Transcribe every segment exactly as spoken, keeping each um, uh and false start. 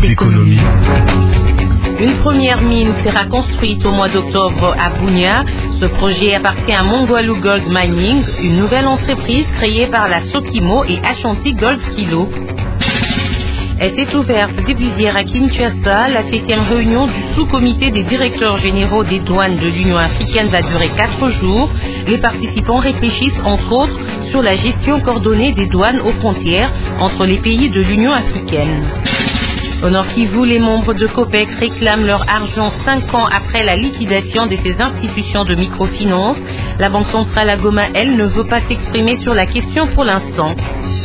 d'économie. Une première mine sera construite au mois d'octobre à Bunia. Ce projet appartient à Mongwalu Gold Mining, une nouvelle entreprise créée par la Sokimo et Ashanti Gold Kilo. Elle s'est ouverte début d'hier à Kinshasa. La septième réunion du sous-comité des directeurs généraux des douanes de l'Union africaine va durer quatre jours. Les participants réfléchissent entre autres sur la gestion coordonnée des douanes aux frontières entre les pays de l'Union africaine. Au Nord Kivu, les membres de COPEC réclament leur argent cinq ans après la liquidation de ces institutions de microfinance. La Banque centrale à Goma, elle, ne veut pas s'exprimer sur la question pour l'instant.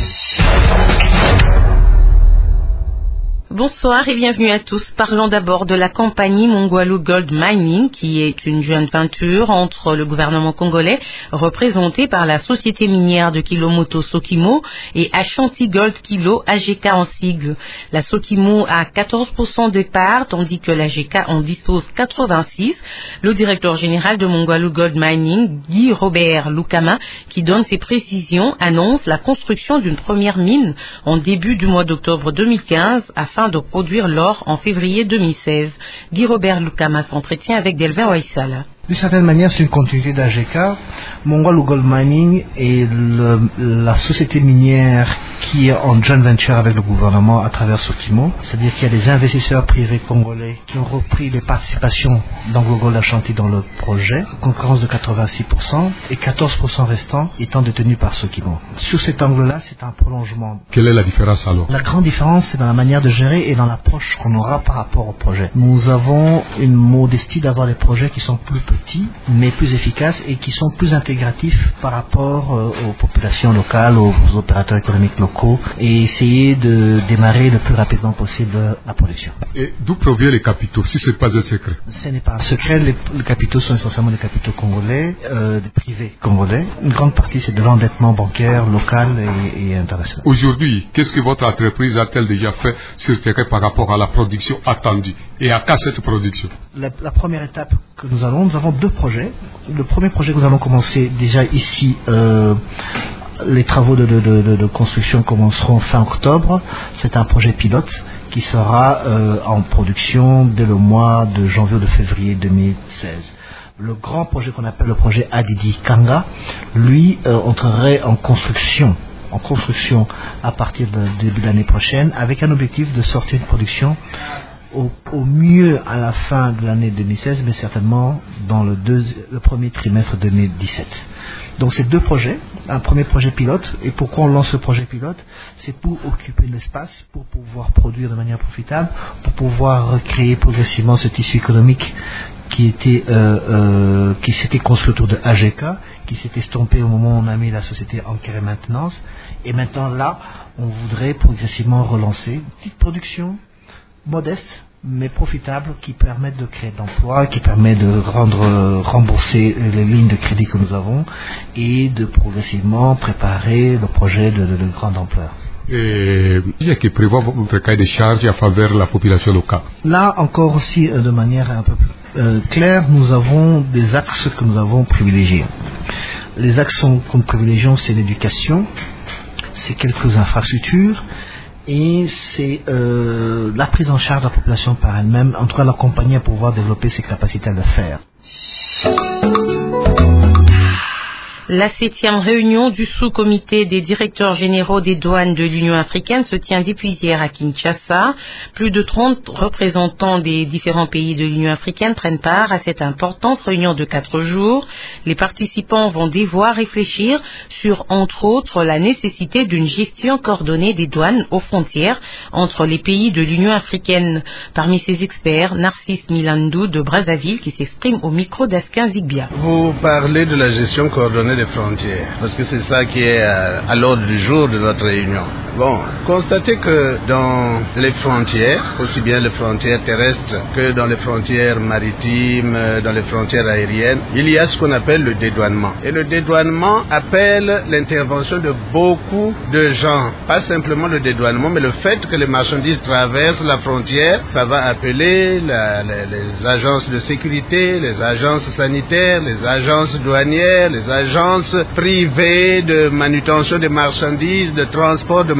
Bonsoir et bienvenue à tous. Parlons d'abord de la compagnie Mongwalu Gold Mining, qui est une joint venture entre le gouvernement congolais, représenté par la société minière de Kilomoto Sokimo, et Ashanti Gold Kilo, A G K en sigle. La Sokimo a quatorze pour cent des parts, tandis que l'A G K en dispose quatre-vingt-six. Le directeur général de Mongwalu Gold Mining, Guy Robert Lukama, qui donne ses précisions, annonce la construction d'une première mine en début du mois d'octobre deux mille quinze afin de produire l'or en février deux mille seize. Guy Robert Lukama s'entretient avec Delvin Waissala. D'une certaine manière, c'est une continuité d'A G K. Mongwalu Gold Mining est le, la société minière qui est en joint venture avec le gouvernement à travers Sokimo. C'est-à-dire qu'il y a des investisseurs privés congolais qui ont repris les participations d'AngloGold Ashanti dans le projet, concurrence de quatre-vingt-six pour cent et quatorze pour cent restants étant détenus par Sokimo. Sur cet angle-là, c'est un prolongement. Quelle est la différence alors? La grande différence, c'est dans la manière de gérer et dans l'approche qu'on aura par rapport au projet. Nous avons une modestie d'avoir des projets qui sont plus petits mais plus efficaces et qui sont plus intégratifs par rapport euh, aux populations locales, aux opérateurs économiques locaux et essayer de démarrer le plus rapidement possible la production. Et d'où proviennent les capitaux, si ce n'est pas un secret? Ce n'est pas un secret, les, les capitaux sont essentiellement des capitaux congolais, euh, des privés congolais. Une grande partie c'est de l'endettement bancaire local et, et international. Aujourd'hui, qu'est-ce que votre entreprise a-t-elle déjà fait sur le terrain par rapport à la production attendue et à quoi cette production? La, la première étape que nous allons, nous avons deux projets. Le premier projet que nous allons commencer déjà ici, euh, les travaux de, de, de, de construction commenceront fin octobre. C'est un projet pilote qui sera euh, en production dès le mois de janvier ou de février deux mille seize. Le grand projet qu'on appelle le projet Adidi Kanga, lui, euh, entrerait en construction en construction à partir du début de l'année prochaine avec un objectif de sortir une production Au, au mieux à la fin de l'année deux mille seize, mais certainement dans le, deuxi- le premier trimestre deux mille dix-sept. Donc c'est deux projets, un premier projet pilote. Et pourquoi on lance ce projet pilote? C'est pour occuper l'espace, pour pouvoir produire de manière profitable, pour pouvoir recréer progressivement ce tissu économique qui était euh, euh, qui s'était construit autour de A G K, qui s'était estompé au moment où on a mis la société Enquête et Maintenance. Et maintenant là, on voudrait progressivement relancer une petite production modeste mais profitable qui permettent de créer de l'emploi, qui permet de rendre euh, rembourser les lignes de crédit que nous avons et de progressivement préparer le projet de, de, de grande ampleur. Et il y a qui prévoit votre cahier de charge à faveur de la population locale. Là encore aussi euh, de manière un peu plus euh, claire, nous avons des axes que nous avons privilégiés. Les axes que nous privilégions, c'est l'éducation, c'est quelques infrastructures, et c'est euh, la prise en charge de la population par elle-même, en tout cas l'accompagner à pouvoir développer ses capacités à le faire. La septième réunion du sous-comité des directeurs généraux des douanes de l'Union africaine se tient depuis hier à Kinshasa. Plus de trente représentants des différents pays de l'Union africaine prennent part à cette importante réunion de quatre jours. Les participants vont devoir réfléchir sur, entre autres, la nécessité d'une gestion coordonnée des douanes aux frontières entre les pays de l'Union africaine. Parmi ces experts, Narcisse Milandou de Brazzaville qui s'exprime au micro d'Askin Zigbia. Vous parlez de la gestion coordonnée des frontières, parce que c'est ça qui est à, à l'ordre du jour de notre réunion. Bon, constatez que dans les frontières, aussi bien les frontières terrestres que dans les frontières maritimes, dans les frontières aériennes, il y a ce qu'on appelle le dédouanement. Et le dédouanement appelle l'intervention de beaucoup de gens. Pas simplement le dédouanement, mais le fait que les marchandises traversent la frontière, ça va appeler la, les, les agences de sécurité, les agences sanitaires, les agences douanières, les agences privées de manutention des marchandises, de transport de marchandises,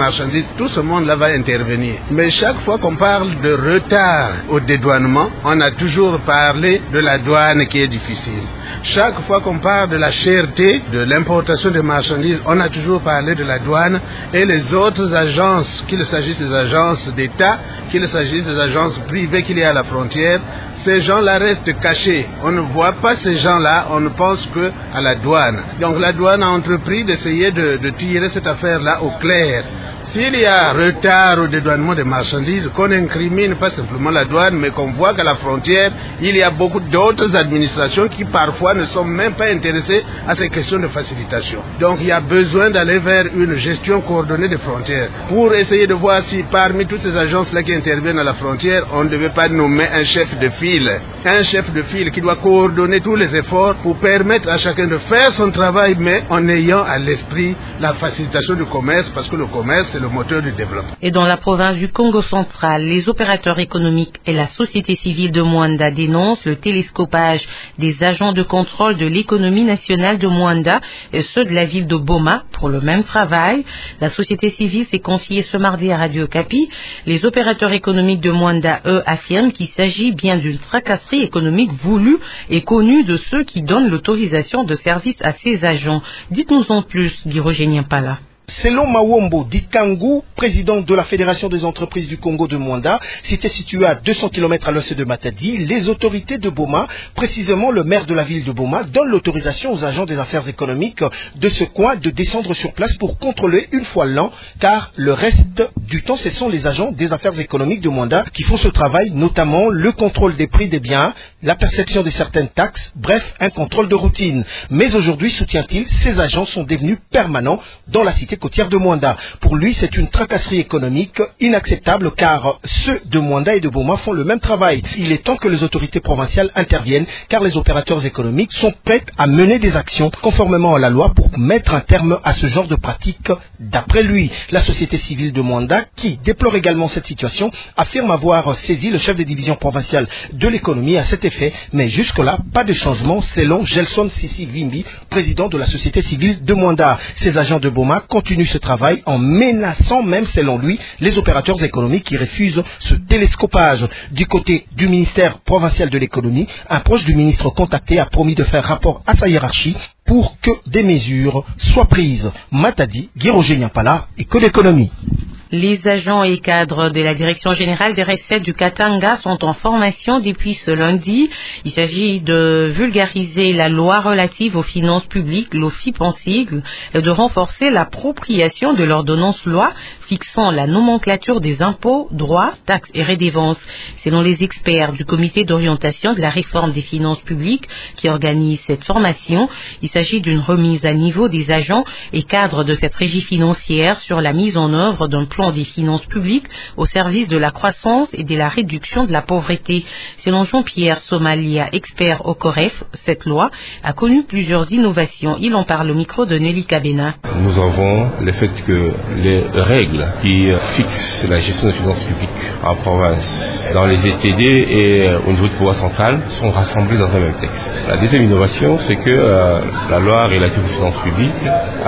marchandises, tout ce monde-là va intervenir. Mais chaque fois qu'on parle de retard au dédouanement, on a toujours parlé de la douane qui est difficile. Chaque fois qu'on parle de la cherté de l'importation de marchandises, on a toujours parlé de la douane et les autres agences, qu'il s'agisse des agences d'État, qu'il s'agisse des agences privées qu'il y a à la frontière, ces gens-là restent cachés. On ne voit pas ces gens-là, on ne pense que à la douane. Donc la douane a entrepris d'essayer de, de tirer cette affaire-là au clair. S'il y a retard au dédouanement des marchandises, qu'on incrimine pas simplement la douane, mais qu'on voit qu'à la frontière, il y a beaucoup d'autres administrations qui parfois ne sont même pas intéressées à ces questions de facilitation. Donc il y a besoin d'aller vers une gestion coordonnée des frontières pour essayer de voir si parmi toutes ces agences-là qui interviennent à la frontière, on ne devait pas nommer un chef de file. Un chef de file qui doit coordonner tous les efforts pour permettre à chacun de faire son travail, mais en ayant à l'esprit la facilitation du commerce, parce que le commerce, c'est le moteur du développement. Et dans la province du Congo central, les opérateurs économiques et la société civile de Mwanda dénoncent le télescopage des agents de contrôle de l'économie nationale de Mwanda et ceux de la ville de Boma pour le même travail. La société civile s'est confiée ce mardi à Radio Okapi. Les opérateurs économiques de Mwanda, eux, affirment qu'il s'agit bien d'une tracasserie économique voulue et connue de ceux qui donnent l'autorisation de service à ces agents. Dites-nous en plus, Girogénien Pala. Selon Mawombo Dikangu, président de la Fédération des entreprises du Congo de Mwanda, cité située à deux cents kilomètres à l'ouest de Matadi, les autorités de Boma, précisément le maire de la ville de Boma, donnent l'autorisation aux agents des affaires économiques de ce coin de descendre sur place pour contrôler une fois l'an, car le reste du temps, ce sont les agents des affaires économiques de Mwanda qui font ce travail, notamment le contrôle des prix des biens, la perception de certaines taxes, bref, un contrôle de routine. Mais aujourd'hui, soutient-il, ces agents sont devenus permanents dans la cité côtière de Mwanda. Pour lui, c'est une tracasserie économique inacceptable car ceux de Mwanda et de Boma font le même travail. Il est temps que les autorités provinciales interviennent car les opérateurs économiques sont prêts à mener des actions conformément à la loi pour mettre un terme à ce genre de pratique. D'après lui, la société civile de Mwanda, qui déplore également cette situation, affirme avoir saisi le chef des divisions provinciales de l'économie à cet effet, mais jusque-là, pas de changement selon Gelson Sissi Vimbi, président de la société civile de Mwanda. Ces agents de Boma continuent ce travail en menaçant même, selon lui, les opérateurs économiques qui refusent ce télescopage. Du côté du ministère provincial de l'économie, un proche du ministre contacté a promis de faire rapport à sa hiérarchie pour que des mesures soient prises. Matadi, Girogénia Pala, École d'économie. Les agents et cadres de la Direction générale des recettes du Katanga sont en formation depuis ce lundi. Il s'agit de vulgariser la loi relative aux finances publiques, l'O F I P en sigle, et de renforcer l'appropriation de l'ordonnance loi fixant la nomenclature des impôts, droits, taxes et redevances. Selon les experts du comité d'orientation de la réforme des finances publiques qui organise cette formation, il s'agit d'une remise à niveau des agents et cadres de cette régie financière sur la mise en œuvre d'un plan des finances publiques au service de la croissance et de la réduction de la pauvreté. Selon Jean-Pierre Somalia, expert au COREF, cette loi a connu plusieurs innovations. Il en parle au micro de Nelly Kabena. Nous avons le fait que les règles qui fixent la gestion des finances publiques en province, dans les E T D et au niveau du pouvoir central, sont rassemblées dans un même texte. La deuxième innovation, c'est que euh, la loi relative aux finances publiques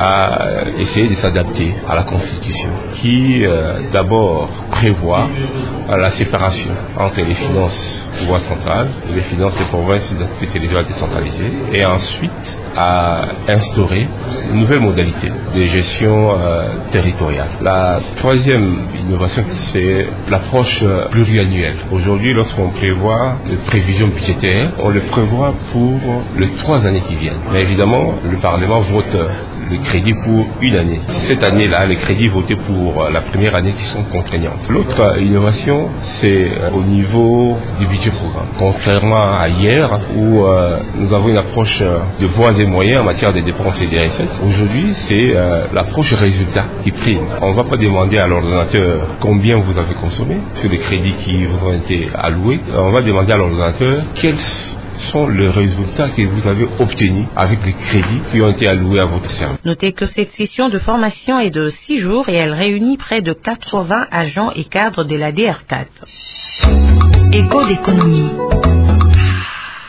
a essayé de s'adapter à la Constitution, qui euh, d'abord prévoit euh, la séparation entre les finances du pouvoir central et les finances des provinces et des territoires décentralisés, et ensuite a instauré une nouvelle modalité de gestion euh, territoriale. La troisième innovation, c'est l'approche euh, pluriannuelle. Aujourd'hui, lorsqu'on prévoit les prévisions budgétaires, on le prévoit pour les trois années qui viennent. Mais évidemment, le Parlement vote le crédit pour une année. Cette année-là, les crédits votés pour la première année qui sont contraignantes. L'autre innovation, c'est au niveau du budget programme. Contrairement à hier, où euh, nous avons une approche de voies et moyens en matière de dépenses et des recettes, aujourd'hui, c'est euh, l'approche résultat qui prime. On ne va pas demander à l'ordonnateur combien vous avez consommé sur les crédits qui vous ont été alloués. On va demander à l'ordonnateur quels sont les résultats que vous avez obtenus avec les crédits qui ont été alloués à votre service. Notez que cette session de formation est de six jours et elle réunit près de quatre-vingts agents et cadres de la D R quatre. Éco d'économie.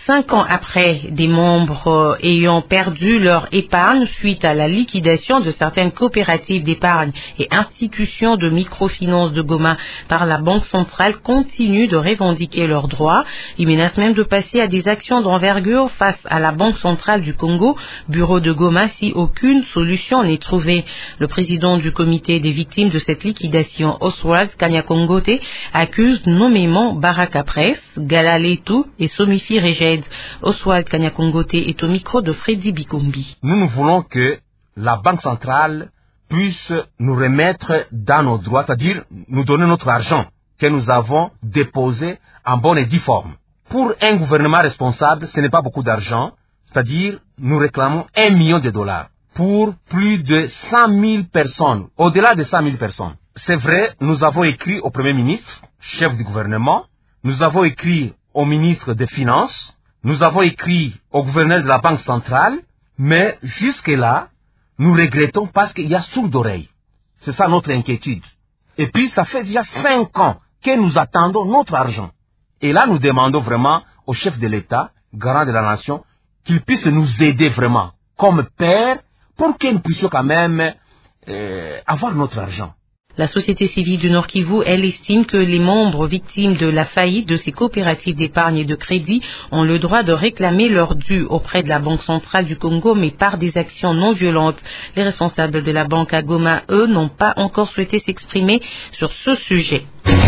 Cinq ans après, des membres ayant perdu leur épargne suite à la liquidation de certaines coopératives d'épargne et institutions de microfinance de Goma par la Banque centrale continuent de revendiquer leurs droits. Ils menacent même de passer à des actions d'envergure face à la Banque centrale du Congo, bureau de Goma, si aucune solution n'est trouvée. Le président du comité des victimes de cette liquidation, Oswald Kanyakongote, accuse nommément Baraka Press, Gala Letou et Somifi Rejed. Oswald Kanyakongote est au micro de Freddy Bikombi. Nous, nous voulons que la Banque centrale puisse nous remettre dans nos droits, c'est-à-dire nous donner notre argent que nous avons déposé en bonne et due forme. Pour un gouvernement responsable, ce n'est pas beaucoup d'argent, c'est-à-dire nous réclamons un million de dollars pour plus de cent mille personnes, au-delà de cent mille personnes. C'est vrai, nous avons écrit au Premier ministre, chef du gouvernement, nous avons écrit au ministre des Finances, nous avons écrit au gouverneur de la Banque centrale, mais jusque-là, nous regrettons parce qu'il y a sourd d'oreille. C'est ça notre inquiétude. Et puis, ça fait déjà cinq ans que nous attendons notre argent. Et là, nous demandons vraiment au chef de l'État, garant de la nation, qu'il puisse nous aider vraiment, comme père, pour que nous puissions quand même euh, avoir notre argent. La société civile du Nord Kivu, elle estime que les membres victimes de la faillite de ces coopératives d'épargne et de crédit ont le droit de réclamer leur dû auprès de la Banque centrale du Congo, mais par des actions non violentes. Les responsables de la banque à Goma, eux, n'ont pas encore souhaité s'exprimer sur ce sujet.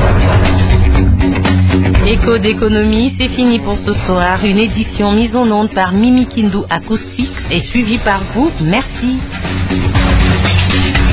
Écho d'économie, c'est fini pour ce soir. Une édition mise en onde par Mimi Kindu Acoustique et suivie par vous. Merci.